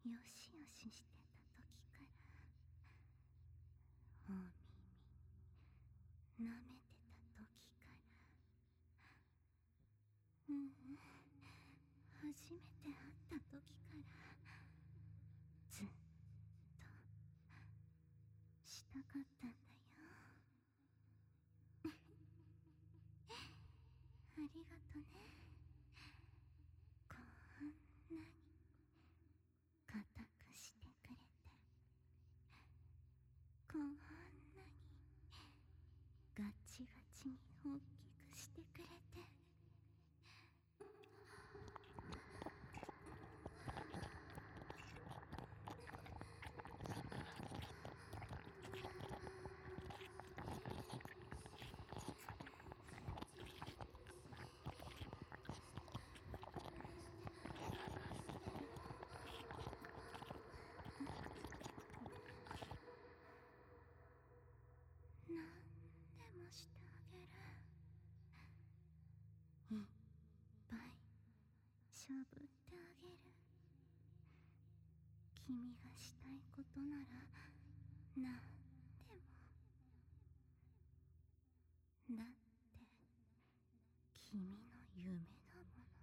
よしよししてた時からお耳舐めてた時から初めて会った時からずっとしたかったんだよ。ありがとね。こんなに固くしてくれて、こんなにガチガチに大きくしてくれて。なんでもしてあげる。いっぱいしゃぶってあげる。君がしたいことならなんでも。だって君の夢だもの。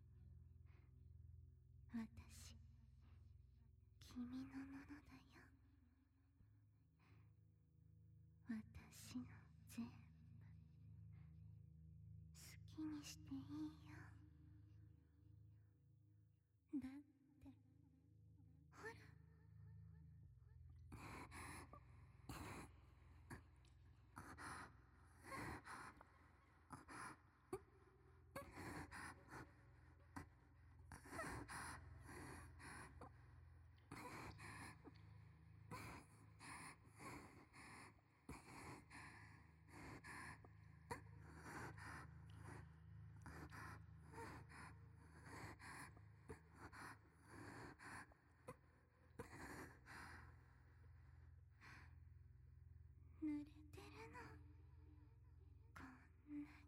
私、君のものだよ。私の全部好きにしていいよ。だってほら、濡れてるの。こんな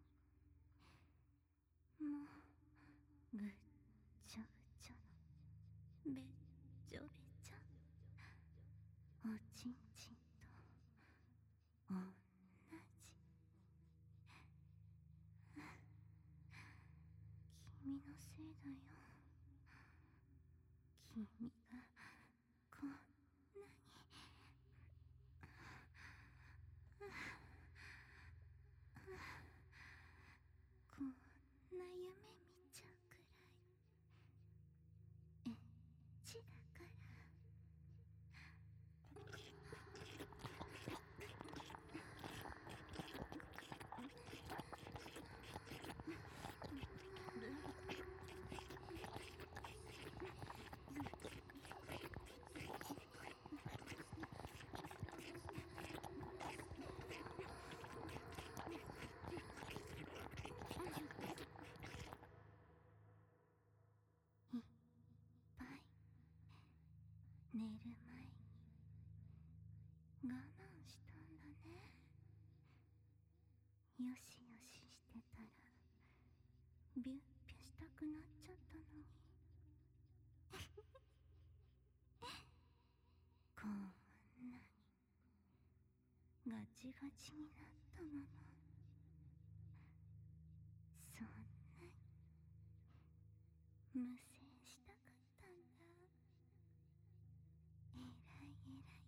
にもうぐっちょぐちょのべっちょべちょ。おちんちんと同じ。君のせいだよ。君がこんなにこんな夢見ちゃうくらいエッチだから。いっぱい寝る前に我慢したんだね。よしよししてたらビュッビュしたくなっちゃったのに。こんなにガチガチになったままそんなに無制したかったんだ。えらいえらい。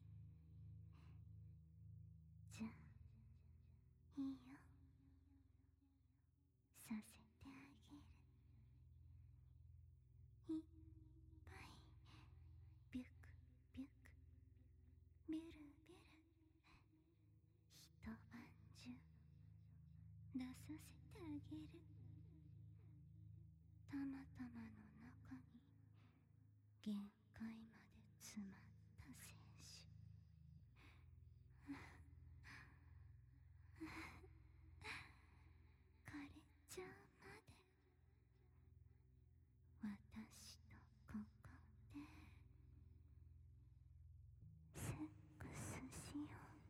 じゃあいいよ、させてあげる。いっぱいビュクビュクビュルビュル一晩中出させてあげる。たまたまの中に限界まで詰まった選手。枯れちゃうまで私とここでセックスしよう。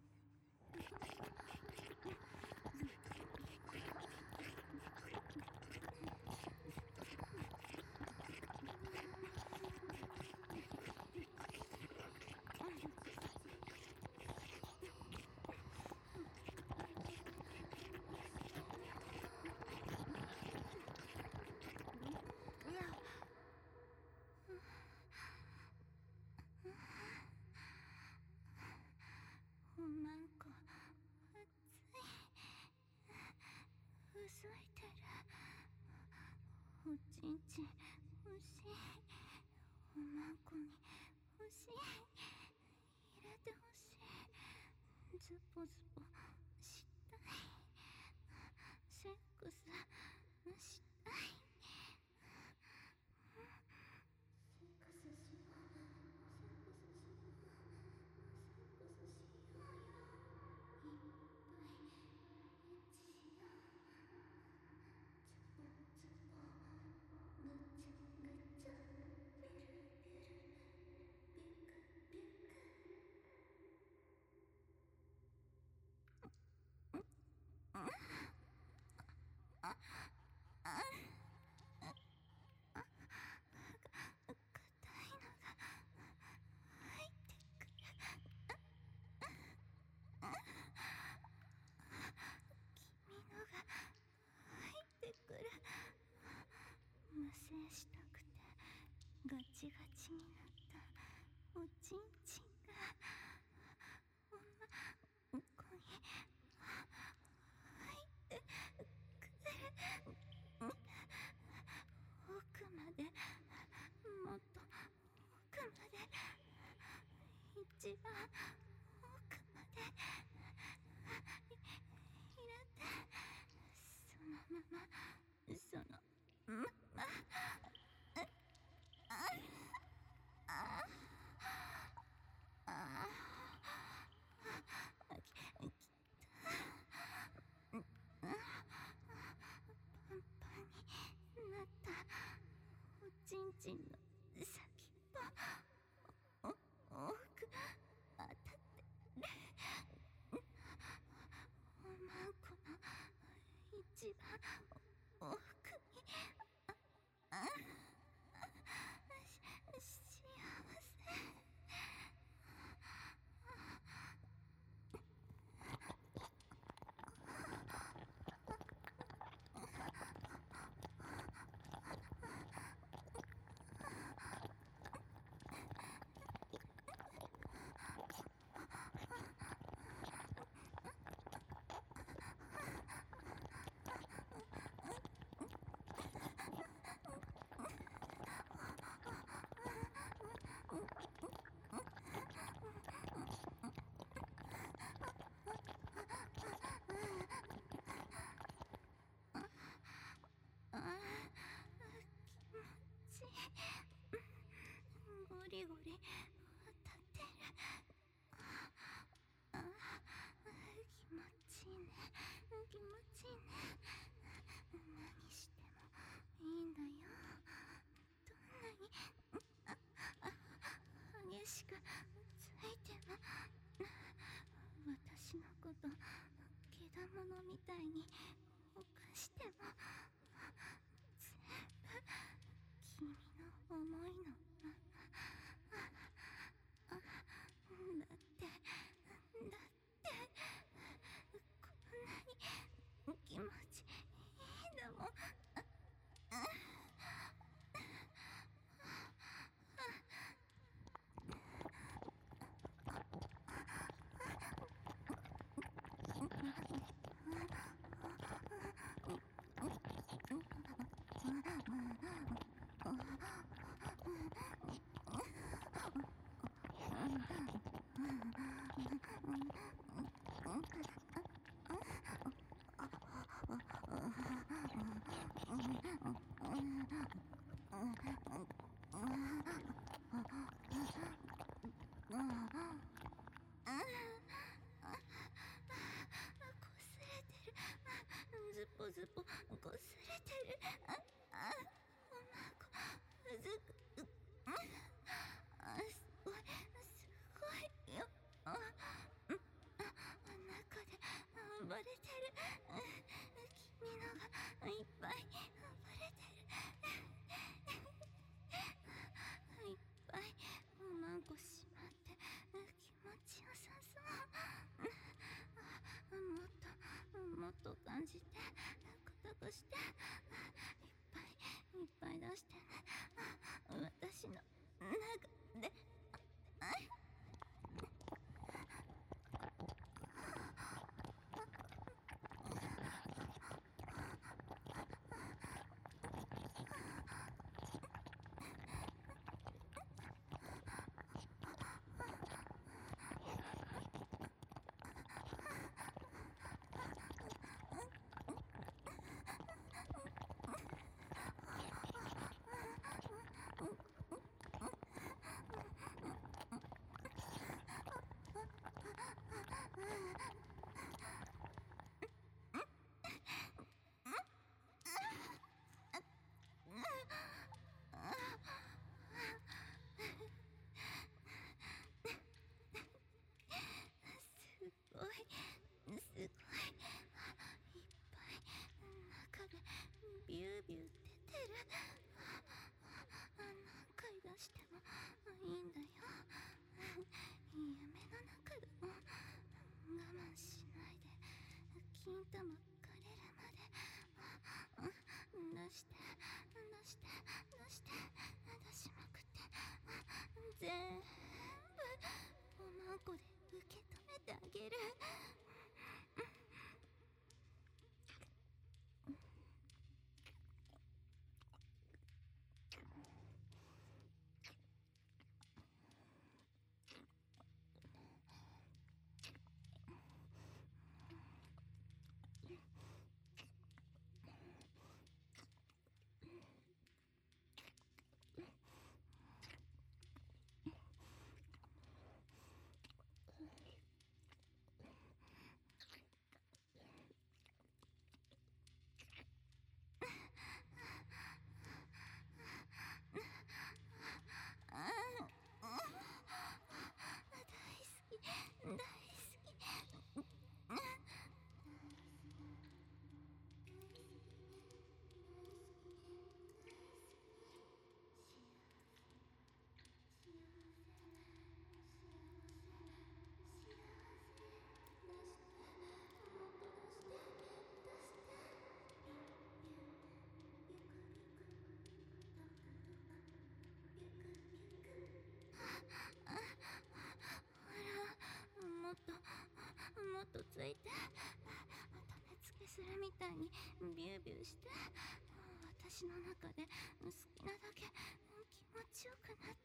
おちんちん欲しい。おまんこに欲しい。入れて欲しい。ズポズポしたい。セックスしたい。セックスしよう。セックスしよう。セックスしようよ。いっぱいエッチしよう。ズポズポぐちゃぐちゃビュルビュルビュクビュク。硬いのが入ってくる。君のが入ってくる。無精したくてガチガチになったおちんちんがおまんこに入ってくる。奥までもっと奥まで一番奥まで入れてそのままそのままパンパンになったおちんちんの先っぽ多く当たってる。おまんこの一番奥に幸せ。気持ちいい。ゴリゴリ当たってる。気持ちいいね。気持ちいいね。何してもいいんだよ。どんなに激しくついても私のことけだものみたいに犯しても全部君の思いのまま。だってこんなに気持ちいいんだもん。擦れてる。ズポズポ擦れてる。おまんこすごいすごいよ。中で暴れてる。君のがいっぱい暴れてる。いっぱいおまんこしまって気持ちよさそう。もっと感じて固くしていっぱい出してね。私の中でビュー出てる。何回出してもいいんだよ。夢の中でも我慢しないで金玉枯れるまで出して出して出して出しまくって全部おまんこで受け止めてあげる。大好き。もっとついて、種付けするみたいにビュービューして、私の中で好きなだけ気持ちよくなって。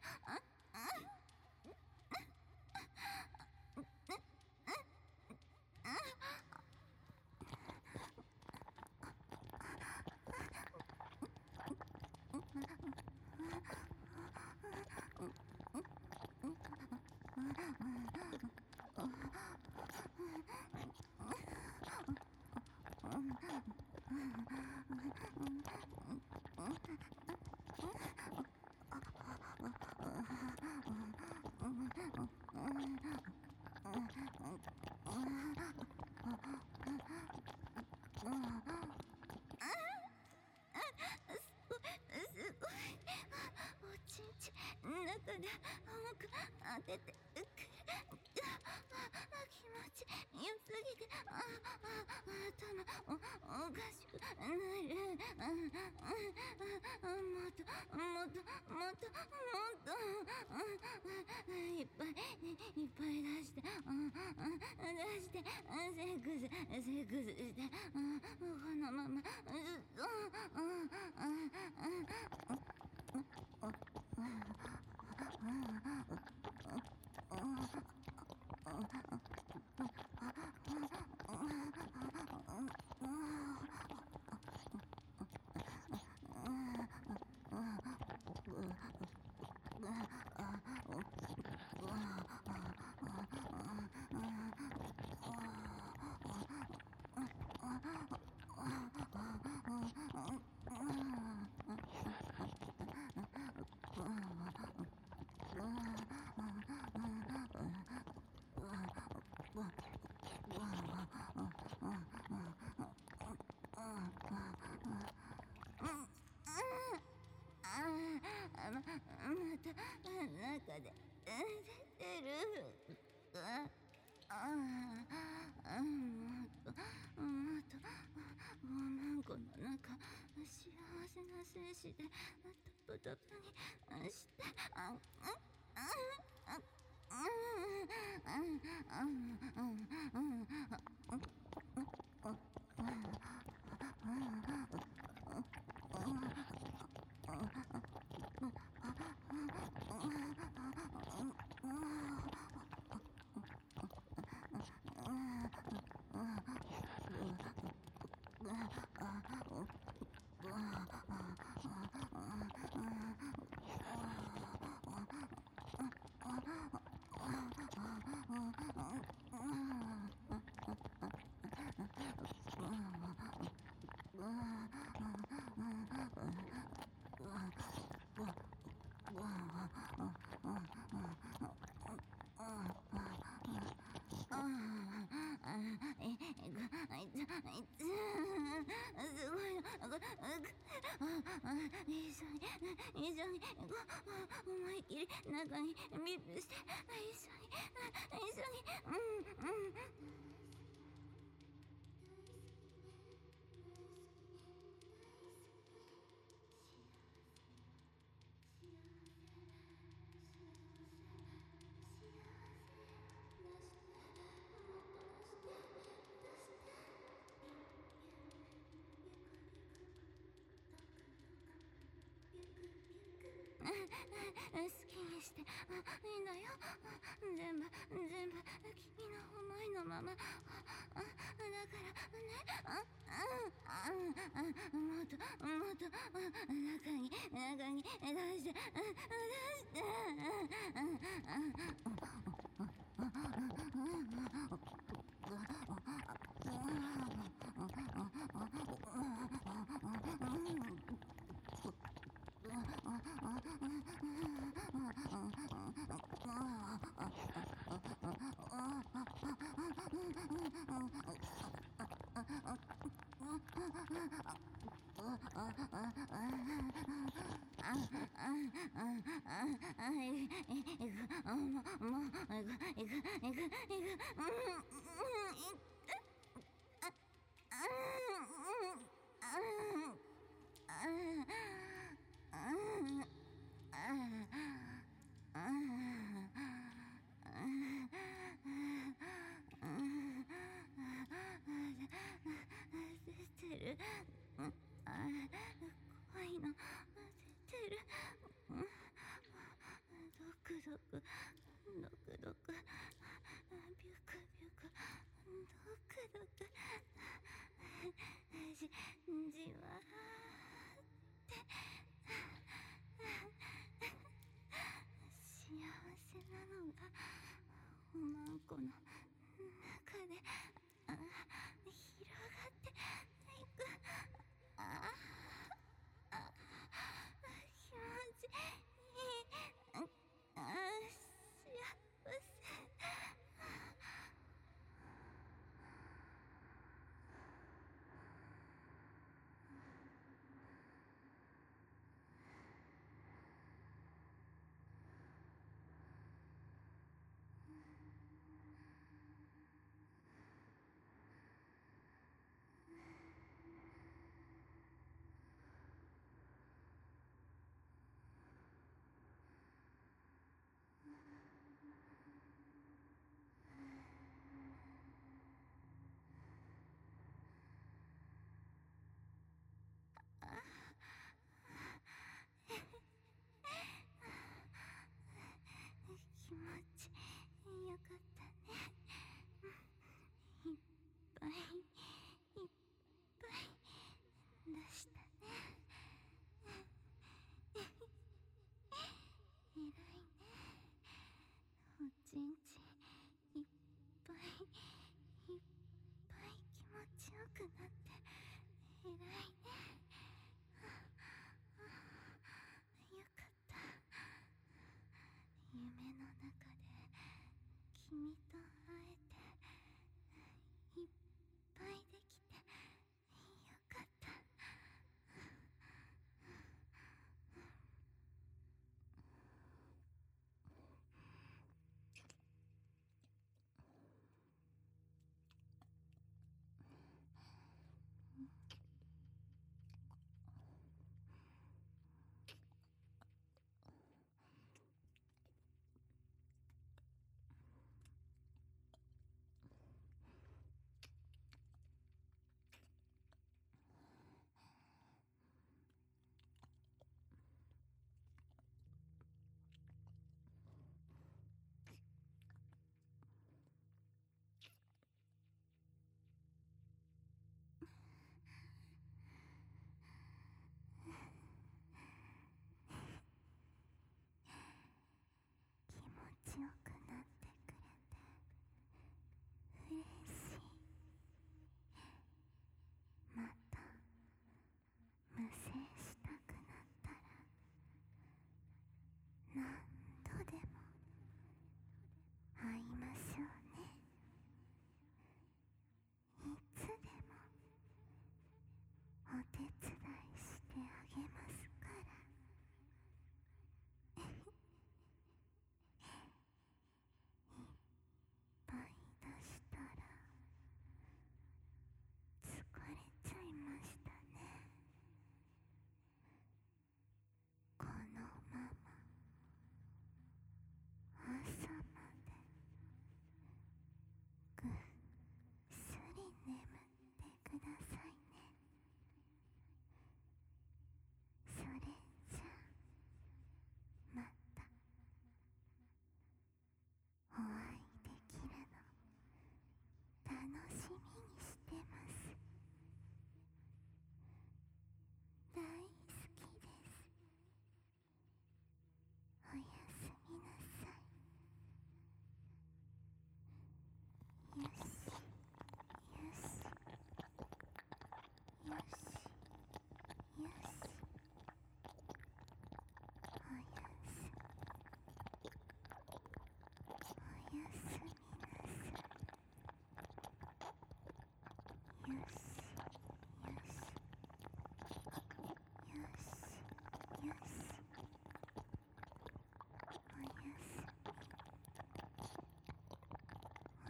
おちんち中で重く当ててくる。気持ちよすぎて頭おかしくなる。もっともっともっともっといっぱいいっぱい出して出してセックスしてこのままずっとまた中で出てる。もっとおまんこの中幸せな精子でトップトップにしてすごいの一緒に思い切り中にミルして一緒に好きにしていいんだよ。全部君の思いのまま。だからね、もっと中に出して出てる。怖いの出てる。ドクドクビュクビュクドクドクじわーって幸せなのがおまんこの中で広がっていく。気持ちいい。幸せ。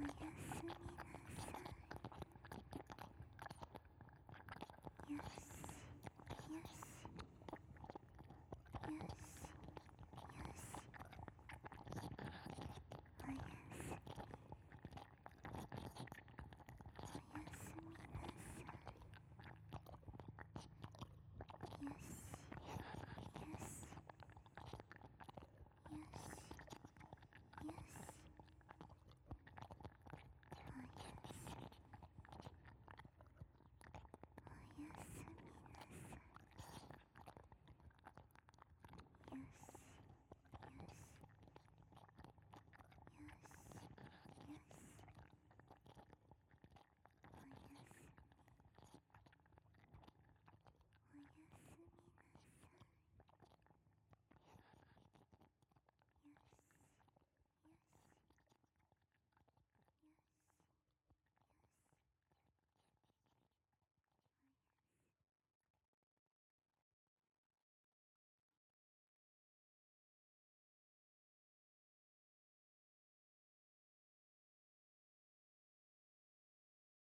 やすみ